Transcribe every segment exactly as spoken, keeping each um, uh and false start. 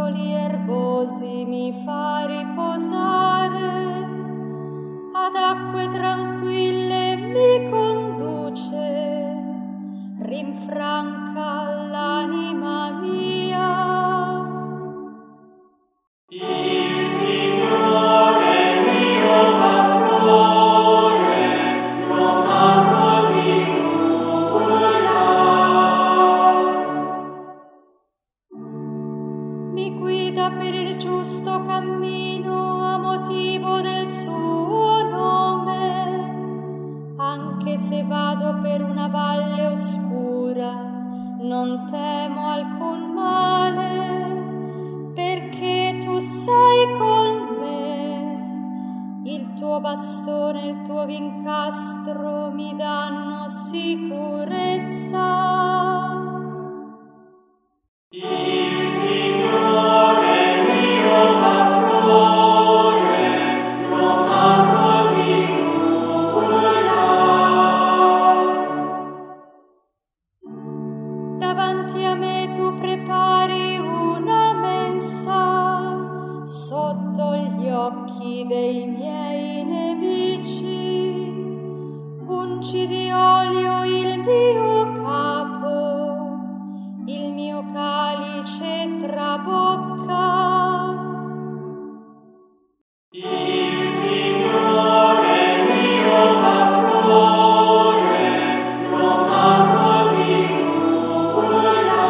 pascoli erbosi mi fa riposare, ad acque tranquille mi conduce, rinfranca l'anima mia. Il Signore mio pastore, non manco di nulla. Mi guida per il giusto cammino a motivo del suo nome. Anche se vado per una valle oscura, non temo alcun male, perché tu sei con me. Il tuo bastone e il tuo vincastro mi danno sicurezza. Il Signore mio pastore, non manco di nulla. Davanti a me tu prepari una mensa sotto gli occhi dei miei nemici. Ungi di olio il mio capo, il mio calice trabocca. Il Signore mio pastore, non manco di nulla.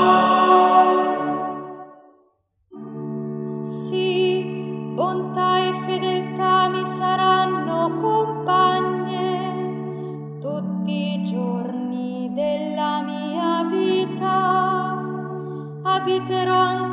Sì, bontà e fedeltà mi saranno compagne tutti i giorni della mia vita. Abiterò